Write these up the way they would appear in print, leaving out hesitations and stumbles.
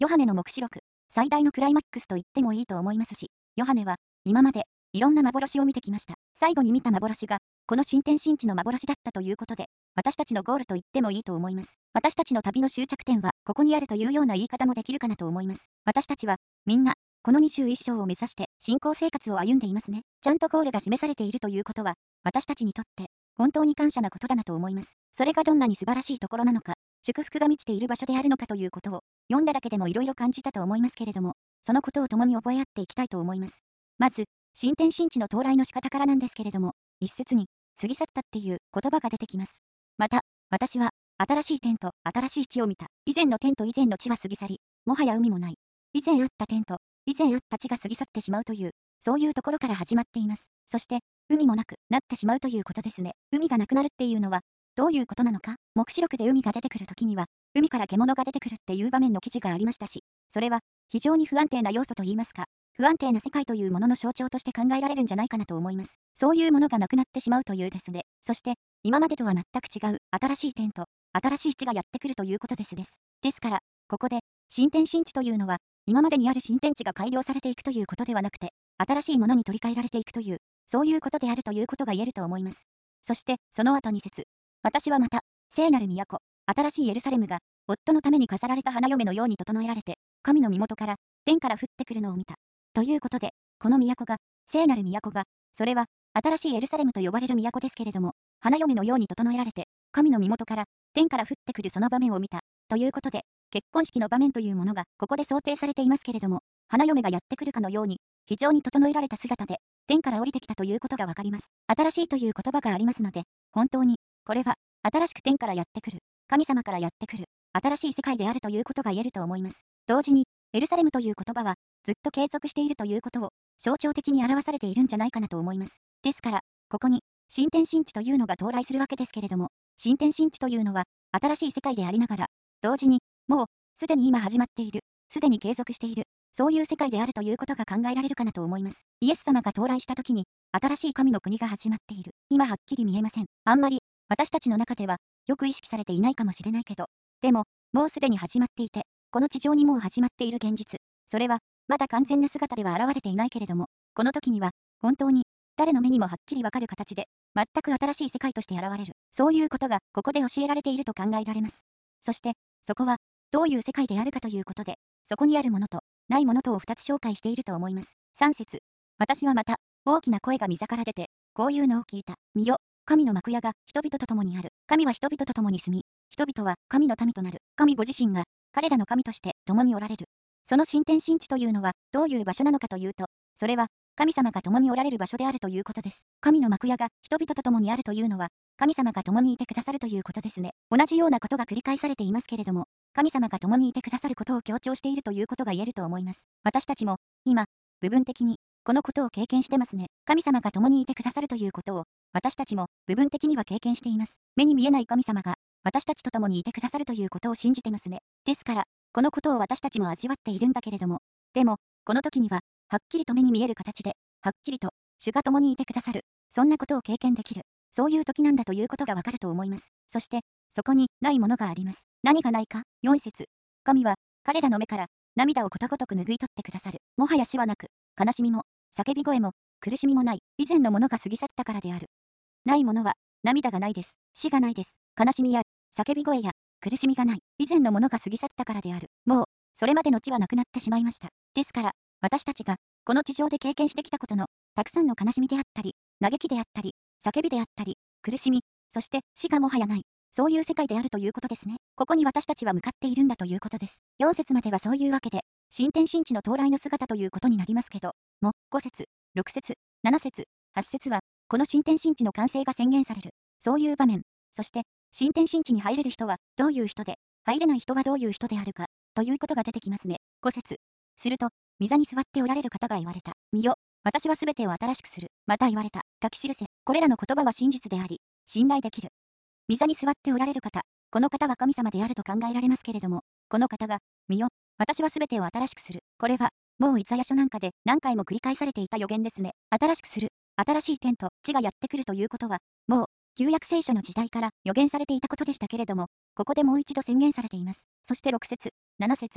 ヨハネの黙示録、最大のクライマックスと言ってもいいと思いますし、ヨハネは、今まで、いろんな幻を見てきました。最後に見た幻が、この新天神地の幻だったということで、私たちのゴールと言ってもいいと思います。私たちの旅の終着点は、ここにあるというような言い方もできるかなと思います。私たちは、みんな、この21章を目指して、信仰生活を歩んでいますね。ちゃんとゴールが示されているということは、私たちにとって、本当に感謝なことだなと思います。それがどんなに素晴らしいところなのか、祝福が満ちている場所であるのかということを、読んだだけでもいろいろ感じたと思いますけれども、そのことを共に覚え合っていきたいと思います。まず、新天神地の到来の仕方からなんですけれども、一節に、過ぎ去ったっていう言葉が出てきます。また、私は、新しい天と新しい地を見た。以前の天と以前の地は過ぎ去り、もはや海もない。以前あった天と、以前あった地が過ぎ去ってしまうという、そういうところから始まっています。そして、海もなくなってしまうということですね。海がなくなるっていうのは、どういうことなのか。黙示録で海が出てくるときには、海から獣が出てくるっていう場面の記事がありましたし、それは、非常に不安定な要素と言いますか、不安定な世界というものの象徴として考えられるんじゃないかなと思います。そういうものがなくなってしまうというですね。そして、今までとは全く違う新しい天と新しい地がやってくるということです。ですから、ここで、新天新地というのは、今までにある新天地が改良されていくということではなくて、新しいものに取り替えられていくという、そういうことであるということが言えると思います。そして、その後2節。私はまた、聖なる都、新しいエルサレムが、夫のために飾られた花嫁のように整えられて、神の身元から、天から降ってくるのを見た。ということで、この都が、聖なる都が、それは、新しいエルサレムと呼ばれる都ですけれども、花嫁のように整えられて、神の身元から、天から降ってくるその場面を見た。ということで、結婚式の場面というものがここで想定されていますけれども、花嫁がやってくるかのように、非常に整えられた姿で、天から降りてきたということがわかります。新しいという言葉がありますので、本当に、これは、新しく天からやってくる、神様からやってくる、新しい世界であるということが言えると思います。同時に、エルサレムという言葉は、ずっと継続しているということを、象徴的に表されているんじゃないかなと思います。ですから、ここに、新天新地というのが到来するわけですけれども、新天新地というのは、新しい世界でありながら、同時に、もう、すでに今始まっている、すでに継続している、そういう世界であるということが考えられるかなと思います。イエス様が到来した時に、新しい神の国が始まっている。今はっきり見えません。あんまり、私たちの中では、よく意識されていないかもしれないけど、でも、もうすでに始まっていて、この地上にもう始まっている現実。それは、まだ完全な姿では現れていないけれども、この時には、本当に、誰の目にもはっきりわかる形で、全く新しい世界として現れる。そういうことが、ここで教えられていると考えられます。そして、そこは、どういう世界であるかということで、そこにあるものと、ないものとを2つ紹介していると思います。3節。私はまた、大きな声が御座から出て、こういうのを聞いた。見よ、神の幕屋が人々と共にある。神は人々と共に住み、人々は神の民となる。神ご自身が、彼らの神として共におられる。その新天新地というのは、どういう場所なのかというと、それは、神様が共におられる場所であるということです。神の幕屋が人々と共にあるというのは、神様が共にいてくださるということですね。同じようなことが繰り返されていますけれども、神様が共にいてくださることを強調しているということが言えると思います。私たちも、今、部分的に、このことを経験してますね。神様が共にいてくださるということを、私たちも部分的には経験しています。目に見えない神様が、私たちと共にいてくださるということを信じてますね。ですから、このことを私たちも味わっているんだけれども、でも、この時には、はっきりと目に見える形で、はっきりと、主が共にいてくださる、そんなことを経験できる、そういう時なんだということがわかると思います。そして、そこにないものがあります。何がないか ?4 節。神は、彼らの目から、涙をことごとく拭い取ってくださる。もはや死はなく、悲しみも、叫び声も、苦しみもない。以前のものが過ぎ去ったからである。ないものは、涙がないです。死がないです。悲しみや、叫び声や、苦しみがない。以前のものが過ぎ去ったからである。もう、それまでの地はなくなってしまいました。ですから、私たちが、この地上で経験してきたことの、たくさんの悲しみであったり、嘆きであったり、叫びであったり、苦しみ、そして死がもはやない。そういう世界であるということですね。ここに私たちは向かっているんだということです。4節まではそういうわけで、新天新地の到来の姿ということになりますけど、も、5節、6節、7節、8節は、この新天新地の完成が宣言される。そういう場面。そして、新天新地に入れる人はどういう人で、入れない人はどういう人であるか、ということが出てきますね。5節。すると、御座に座っておられる方が言われた。見よ、私はすべてを新しくする。また言われた。書き記せ。これらの言葉は真実であり、信頼できる。御座に座っておられる方。この方は神様であると考えられますけれども、この方が、見よ、私はすべてを新しくする。これは、もうイザヤ書なんかで何回も繰り返されていた予言ですね。新しくする。新しい天と地がやってくるということは、もう、旧約聖書の時代から予言されていたことでしたけれども、ここでもう一度宣言されています。そして6節、7節。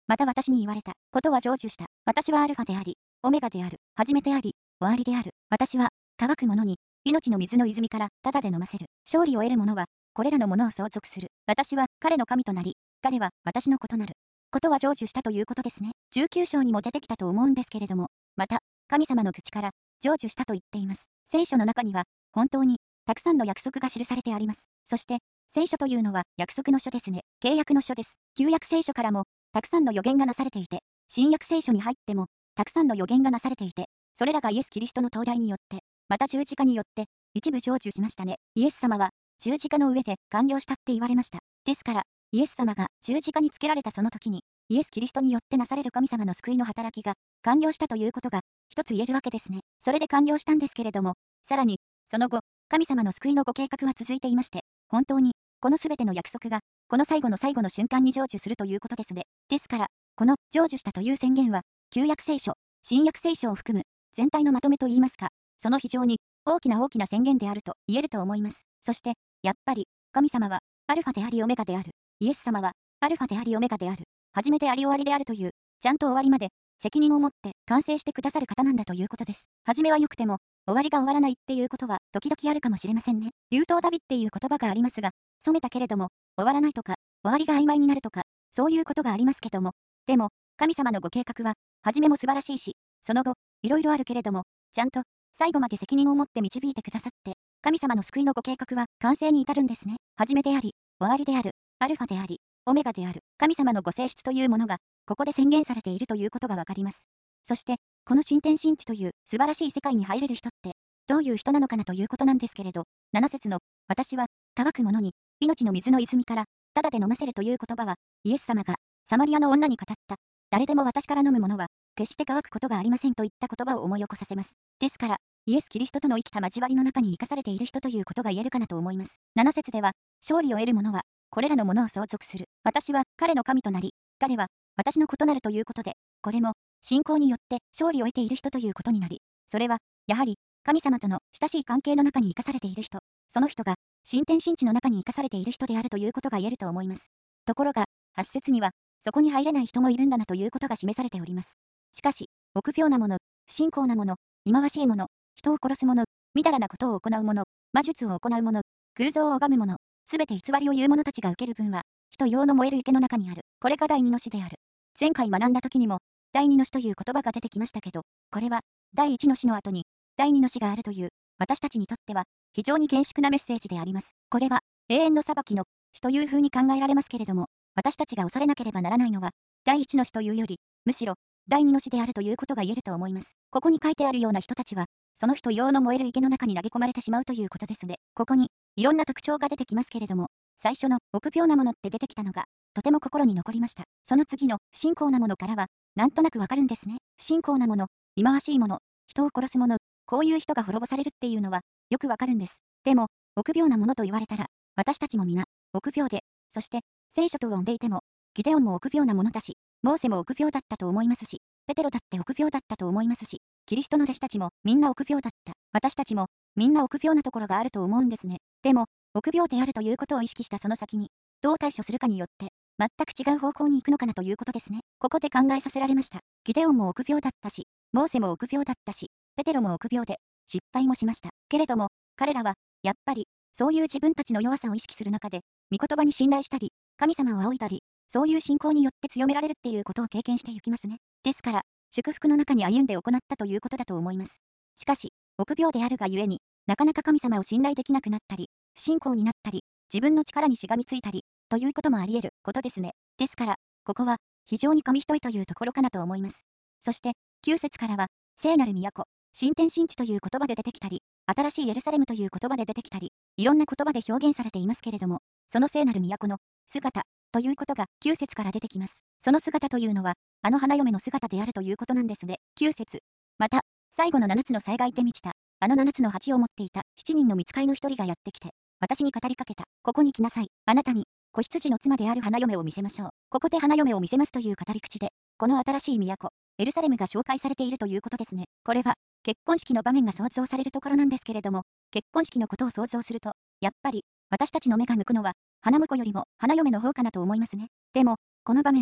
また私に言われた。ことは成就した。私はアルファであり、オメガである。初めてあり、終わりである。私は、乾く者に、命の水の泉からただで飲ませる。勝利を得る者は、これらのものを相続する。私は彼の神となり、彼は私の異なる。ことは成就したということですね。19章にも出てきたと思うんですけれども、また、神様の口から、成就したと言っています。聖書の中には、本当に、たくさんの約束が記されてあります。そして、聖書というのは約束の書ですね。契約の書です。旧約聖書からも、たくさんの予言がなされていて、新約聖書に入っても、たくさんの予言がなされていて、それらがイエス・キリストの到来によって、また十字架によって、一部成就しましたね。イエス様は、十字架の上で完了したって言われました。ですから、イエス様が十字架につけられたその時に、イエス・キリストによってなされる神様の救いの働きが完了したということが一つ言えるわけですね。それで完了したんですけれども、さらに、その後、神様の救いのご計画は続いていまして、本当に、このすべての約束が、この最後の最後の瞬間に成就するということですね。ですから、この成就したという宣言は、旧約聖書、新約聖書を含む全体のまとめといいますか、その非常に大きな大きな宣言であると言えると思います。そして、やっぱり、神様は、アルファでありオメガである。イエス様は、アルファでありオメガである。初めてあり終わりであるという、ちゃんと終わりまで、責任を持って完成してくださる方なんだということです。初めは良くても、終わりが終わらないっていうことは、時々あるかもしれませんね。流頭旅っていう言葉がありますが、染めたけれども、終わらないとか、終わりが曖昧になるとか、そういうことがありますけども、でも、神様のご計画は、初めも素晴らしいし、その後、いろいろあるけれども、ちゃんと、最後まで責任を持って導いてくださって、神様の救いのご計画は完成に至るんですね。初めであり、終わりである、アルファであり、オメガである、神様のご性質というものが、ここで宣言されているということがわかります。そして、この新天新地という素晴らしい世界に入れる人って、どういう人なのかなということなんですけれど、7節の、私は、乾く者に、命の水の泉から、ただで飲ませるという言葉は、イエス様が、サマリアの女に語った、誰でも私から飲むものは、決して乾くことがありませんといった言葉を思い起こさせます。ですから、イエス・キリストとの生きた交わりの中に生かされている人ということが言えるかなと思います。7節では、勝利を得る者は、これらのものを相続する。私は彼の神となり、彼は私の異なるということで、これも信仰によって勝利を得ている人ということになり、それはやはり神様との親しい関係の中に生かされている人、その人が新天新地の中に生かされている人であるということが言えると思います。ところが、8節にはそこに入れない人もいるんだなということが示されております。しかし、臆病な者、不信仰な者、忌まわしい者、人を殺す者、みだらなことを行う者、魔術を行う者、偶像を拝む者、すべて偽りを言う者たちが受ける分は、人用の燃える池の中にある。これが第二の死である。前回学んだ時にも、第二の死という言葉が出てきましたけど、これは、第一の死の後に、第二の死があるという、私たちにとっては、非常に厳粛なメッセージであります。これは、永遠の裁きの死という風に考えられますけれども、私たちが恐れなければならないのは、第一の死というより、むしろ、第二の死であるということが言えると思います。ここに書いてあるような人たちは、その人用の燃える池の中に投げ込まれてしまうということですね。ここに、いろんな特徴が出てきますけれども、最初の臆病なものって出てきたのが、とても心に残りました。その次の不信仰なものからは、なんとなくわかるんですね。不信仰なもの、忌まわしいもの、人を殺すもの、こういう人が滅ぼされるっていうのは、よくわかるんです。でも、臆病なものと言われたら、私たちも皆、臆病で、そして、聖書と呼んでいても、ギデオンも臆病なものだし、モーセも臆病だったと思いますし、ペテロだって臆病だったと思いますし、キリストの弟子たちもみんな臆病だった。私たちもみんな臆病なところがあると思うんですね。でも、臆病であるということを意識したその先に、どう対処するかによって、全く違う方向に行くのかなということですね。ここで考えさせられました。ギデオンも臆病だったし、モーセも臆病だったし、ペテロも臆病で、失敗もしました。けれども、彼らは、やっぱり、そういう自分たちの弱さを意識する中で、御言葉に信頼したり、神様を仰いだり、そういう信仰によって強められるっていうことを経験していきますね。ですから、祝福の中に歩んで行ったということだと思います。しかし、臆病であるがゆえに、なかなか神様を信頼できなくなったり、不信仰になったり、自分の力にしがみついたり、ということもあり得ることですね。ですから、ここは、非常に紙一重というところかなと思います。そして、9節からは、聖なる都、新天新地という言葉で出てきたり、新しいエルサレムという言葉で出てきたり、いろんな言葉で表現されていますけれども、その聖なる都の姿ということが9節から出てきます。その姿というのは、あの花嫁の姿であるということなんですね。9節。また、最後の7つの災害で満ちた、あの7つの鉢を持っていた7人の御使いの一人がやってきて、私に語りかけた。ここに来なさい。あなたに、子羊の妻である花嫁を見せましょう。ここで花嫁を見せますという語り口で、この新しい都、エルサレムが紹介されているということですね。これは、結婚式の場面が想像されるところなんですけれども、結婚式のことを想像すると、やっぱり、私たちの目が向くのは、花婿よりも花嫁の方かなと思いますね。でも、この場面は、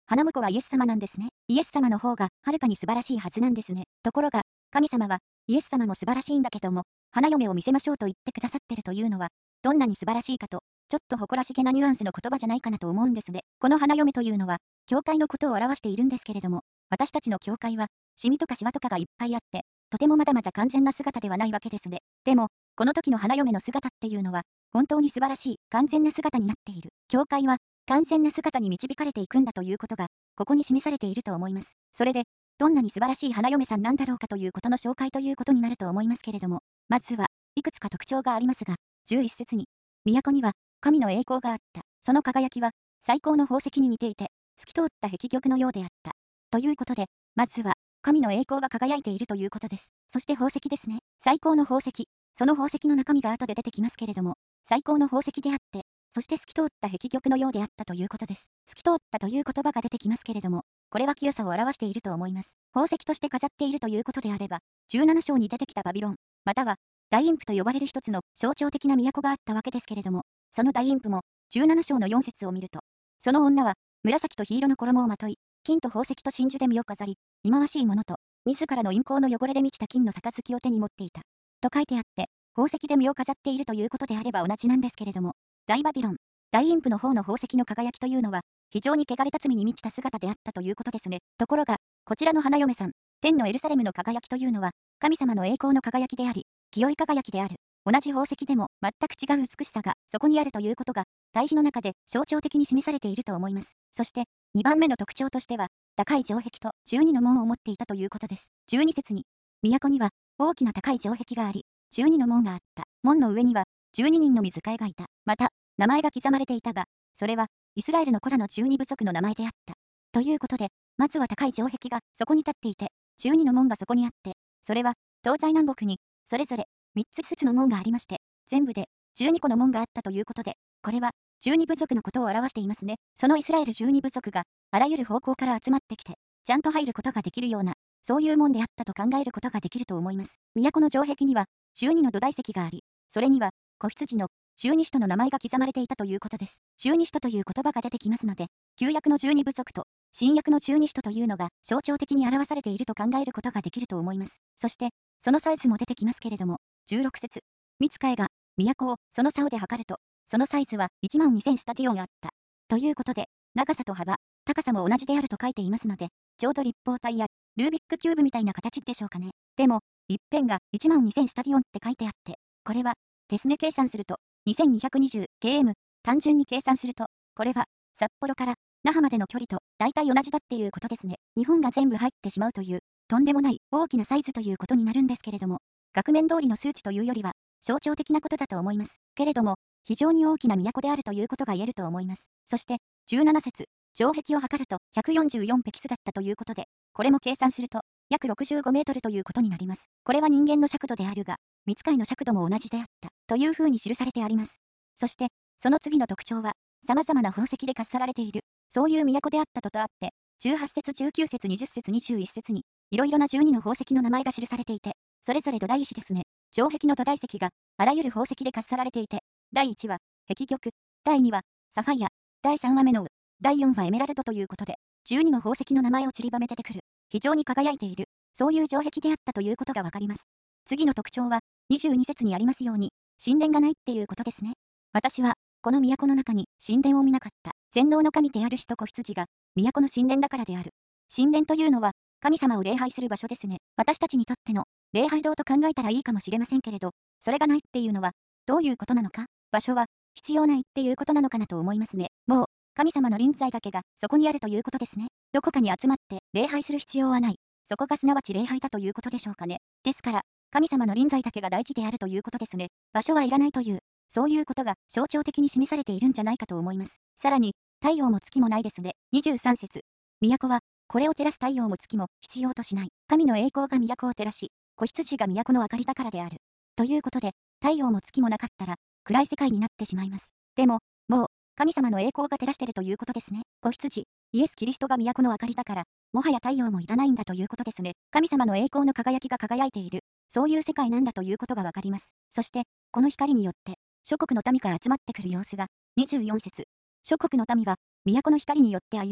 花婿はイエス様なんですね。イエス様の方がはるかに素晴らしいはずなんですね。ところが、神様は、イエス様も素晴らしいんだけども、花嫁を見せましょうと言ってくださってるというのは、どんなに素晴らしいかと、ちょっと誇らしげなニュアンスの言葉じゃないかなと思うんですね。この花嫁というのは、教会のことを表しているんですけれども、私たちの教会は、シミとかシワとかがいっぱいあって、とてもまだまだ完全な姿ではないわけですね。でも、この時の花嫁の姿っていうのは、本当に素晴らしい、完全な姿になっている。教会は、完全な姿に導かれていくんだということが、ここに示されていると思います。それで、どんなに素晴らしい花嫁さんなんだろうかということの紹介ということになると思いますけれども、まずは、いくつか特徴がありますが、11節に、都には、神の栄光があった。その輝きは、最高の宝石に似ていて、透き通った壁玉のようであった。ということで、まずは、神の栄光が輝いているということです。そして宝石ですね。最高の宝石。その宝石の中身が後で出てきますけれども、最高の宝石であって、そして透き通った壁玉のようであったということです。透き通ったという言葉が出てきますけれども、これは清さを表していると思います。宝石として飾っているということであれば、17章に出てきたバビロン、または、大陰譜と呼ばれる一つの象徴的な都があったわけですけれども、その大陰譜も、17章の4節を見ると、その女は、紫と黄色の衣をまとい、金と宝石と真珠で身を飾り、忌まわしいものと、自らの陰行の汚れで満ちた金の杯を手に持っていた。と書いてあって、宝石で身を飾っているということであれば同じなんですけれども、大バビロン、大陰譜の方の宝石の輝きというのは、非常に汚れた罪に満ちた姿であったということですね。ところが、こちらの花嫁さん、天のエルサレムの輝きというのは、神様の栄光の輝きであり、清い輝きである。同じ宝石でも全く違う美しさがそこにあるということが、対比の中で象徴的に示されていると思います。そして、2番目の特徴としては、高い城壁と12の門を持っていたということです。12節に、都には大きな高い城壁があり、12の門があった。門の上には12人の水替えがいた。また、名前が刻まれていたが、それはイスラエルの子らの12部族の名前であった。ということで、まずは高い城壁がそこに立っていて、12の門がそこにあって、それは東西南北にそれぞれ3つずつの門がありまして、全部で12個の門があったということで、これは12部族のことを表していますね。そのイスラエル12部族があらゆる方向から集まってきて、ちゃんと入ることができるような、そういう門であったと考えることができると思います。都の城壁には12の土台石があり、それには子羊の十二使徒の名前が刻まれていたということです。十二使徒という言葉が出てきますので、旧約の12部族と新約の十二使徒というのが象徴的に表されていると考えることができると思います。そして、そのサイズも出てきますけれども、16節、見つかえが都をその竿で測ると、そのサイズは12000スタディオンあった。ということで、長さと幅、高さも同じであると書いていますので、ちょうど立方体やルービックキューブみたいな形でしょうかね。でも、一辺が12000スタディオンって書いてあって、これは、テスネ計算すると、2220km、単純に計算すると、これは、札幌から那覇までの距離と大体同じだっていうことですね。日本が全部入ってしまうという、とんでもない大きなサイズということになるんですけれども、額面通りの数値というよりは、象徴的なことだと思います。けれども、非常に大きな都であるということが言えると思います。そして、17節、城壁を測ると144ペキスだったということで、これも計算すると、約65メートルということになります。これは人間の尺度であるが、見つかいの尺度も同じであった、というふうに記されてあります。そして、その次の特徴は、様々な宝石で飾られている、そういう都であったととあって、18節19節20節21節に、いろいろな12の宝石の名前が記されていて、それぞれ土台石ですね。城壁の土台石が、あらゆる宝石で飾られていて、第1は、壁玉、第2は、サファイア、第3はメノウ、第4はエメラルドということで、12の宝石の名前を散りばめて出てくる、非常に輝いている、そういう城壁であったということがわかります。次の特徴は、22節にありますように、神殿がないっていうことですね。私は、この都の中に神殿を見なかった。全能の神である使徒子羊が、都の神殿だからである。神殿というのは、神様を礼拝する場所ですね。私たちにとっての、礼拝堂と考えたらいいかもしれませんけれど、それがないっていうのは、どういうことなのか、場所は、必要ないっていうことなのかなと思いますね。もう、神様の臨在だけが、そこにあるということですね。どこかに集まって、礼拝する必要はない。そこがすなわち礼拝だということでしょうかね。ですから、神様の臨在だけが大事であるということですね。場所はいらないという、そういうことが象徴的に示されているんじゃないかと思います。さらに、太陽も月もないですね。23節。都は、これを照らす太陽も月も必要としない。神の栄光が都を照らし、子羊が都の明かりだからである。ということで、太陽も月もなかったら、暗い世界になってしまいます。でも、もう、神様の栄光が照らしてるということですね。子羊、イエス・キリストが都の明かりだから、もはや太陽もいらないんだということですね。神様の栄光の輝きが輝いている。そういう世界なんだということがわかります。そして、この光によって、諸国の民が集まってくる様子が、24節。諸国の民は、都の光によって歩み、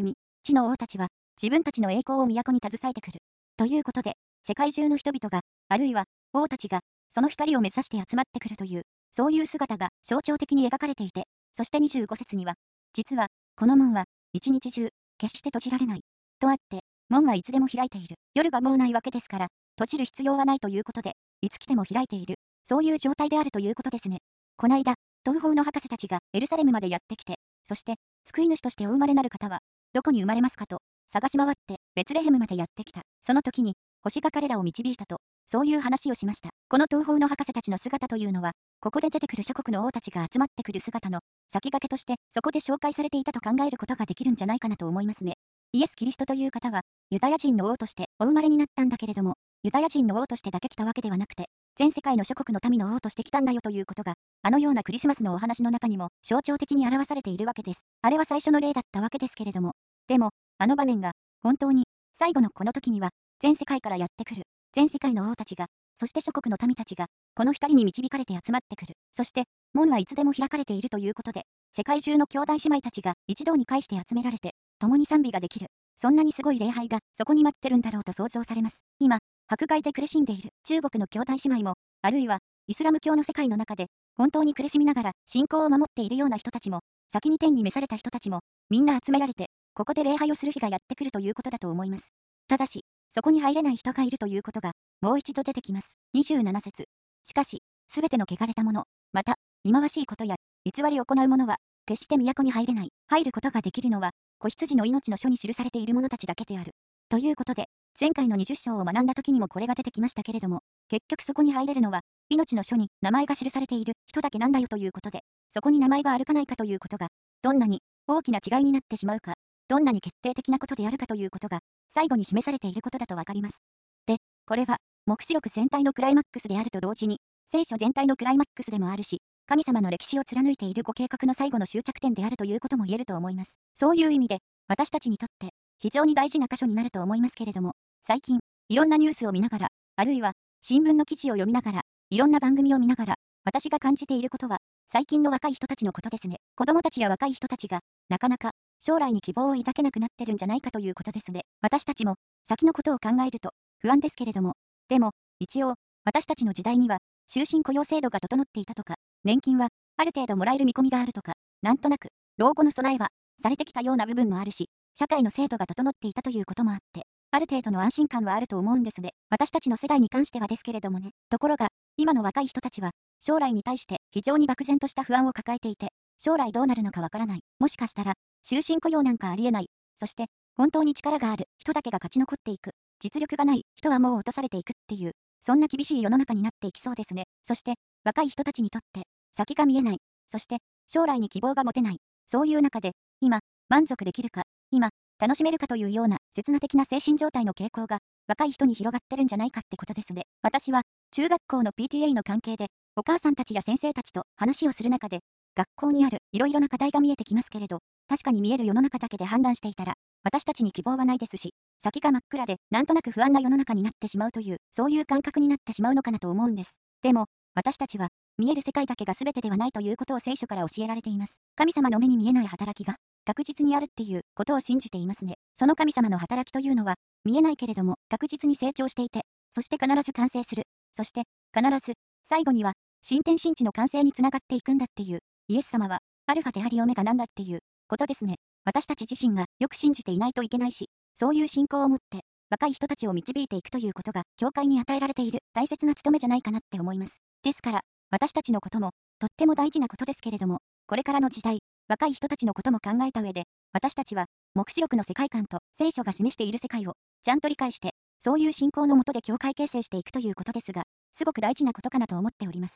地の王たちは、自分たちの栄光を都に携えてくる。ということで、世界中の人々が、あるいは、王たちが、その光を目指して集まってくるという、そういう姿が象徴的に描かれていて、そして25節には、実は、この門は、一日中、決して閉じられない。とあって、門はいつでも開いている。夜がもうないわけですから、閉じる必要はないということで、いつ来ても開いている。そういう状態であるということですね。こないだ、東方の博士たちがエルサレムまでやってきて、そして、救い主としてお生まれなる方は、どこに生まれますかと、探し回って、ベツレヘムまでやってきた。その時に、星が彼らを導いたと、そういう話をしました。この東方の博士たちの姿というのは、ここで出てくる諸国の王たちが集まってくる姿の先駆けとして、そこで紹介されていたと考えることができるんじゃないかなと思いますね。イエス・キリストという方は、ユダヤ人の王としてお生まれになったんだけれども、ユダヤ人の王としてだけ来たわけではなくて、全世界の諸国の民の王として来たんだよということが、あのようなクリスマスのお話の中にも象徴的に表されているわけです。あれは最初の例だったわけですけれども、でも、あの場面が、本当に、最後のこの時には、全世界からやってくる、全世界の王たちが、そして諸国の民たちが、この光に導かれて集まってくる。そして、門はいつでも開かれているということで、世界中の兄弟姉妹たちが一堂に会して集められて、共に賛美ができる。そんなにすごい礼拝がそこに待ってるんだろうと想像されます。今、迫害で苦しんでいる中国の兄弟姉妹も、あるいは、イスラム教の世界の中で、本当に苦しみながら信仰を守っているような人たちも、先に天に召された人たちも、みんな集められて、ここで礼拝をする日がやってくるということだと思います。ただし、そこに入れない人がいるということが、もう一度出てきます。27節。しかし、すべての汚れたもの、また、忌まわしいことや、偽りを行う者は、決して都に入れない。入ることができるのは、子羊の命の書に記されている者たちだけである。ということで、前回の20章を学んだ時にもこれが出てきましたけれども、結局そこに入れるのは、命の書に名前が記されている人だけなんだよということで、そこに名前があるかないかということが、どんなに大きな違いになってしまうか、どんなに決定的なことであるかということが、最後に示されていることだとわかります。で、これは、黙示録全体のクライマックスであると同時に、聖書全体のクライマックスでもあるし、神様の歴史を貫いているご計画の最後の終着点であるということも言えると思います。そういう意味で、私たちにとって非常に大事な箇所になると思いますけれども、最近、いろんなニュースを見ながら、あるいは新聞の記事を読みながら、いろんな番組を見ながら、私が感じていることは、最近の若い人たちのことですね。子供たちや若い人たちが、なかなか将来に希望を抱けなくなってるんじゃないかということですね。私たちも先のことを考えると不安ですけれども、でも、一応、私たちの時代には、終身雇用制度が整っていたとか、年金は、ある程度もらえる見込みがあるとか、なんとなく、老後の備えは、されてきたような部分もあるし、社会の制度が整っていたということもあって、ある程度の安心感はあると思うんですね。私たちの世代に関してはですけれどもね。ところが、今の若い人たちは、将来に対して非常に漠然とした不安を抱えていて、将来どうなるのかわからない。もしかしたら、終身雇用なんかありえない。そして、本当に力がある人だけが勝ち残っていく。実力がない人はもう落とされていくっていう、そんな厳しい世の中になっていきそうですね。そして、若い人たちにとって、先が見えない。そして、将来に希望が持てない。そういう中で、今、満足できるか、今、楽しめるかというような刹那的な精神状態の傾向が、若い人に広がってるんじゃないかってことですね。私は、中学校の PTA の関係で、お母さんたちや先生たちと話をする中で、学校にあるいろいろな課題が見えてきますけれど、確かに見える世の中だけで判断していたら、私たちに希望はないですし、先が真っ暗で、なんとなく不安な世の中になってしまうという、そういう感覚になってしまうのかなと思うんです。でも、私たちは、見える世界だけが全てではないということを聖書から教えられています。神様の目に見えない働きが、確実にあるっていうことを信じていますね。その神様の働きというのは、見えないけれども、確実に成長していて、そして必ず完成する。そして、必ず、最後には、新天新地の完成につながっていくんだっていう、イエス様は、アルファでありオメガなんだっていうことですね。私たち自身がよく信じていないといけないし、そういう信仰を持って、若い人たちを導いていくということが、教会に与えられている大切な務めじゃないかなって思います。ですから、私たちのことも、とっても大事なことですけれども、これからの時代、若い人たちのことも考えた上で、私たちは、黙示録の世界観と聖書が示している世界を、ちゃんと理解して、そういう信仰のもとで教会形成していくということですが、すごく大事なことかなと思っております。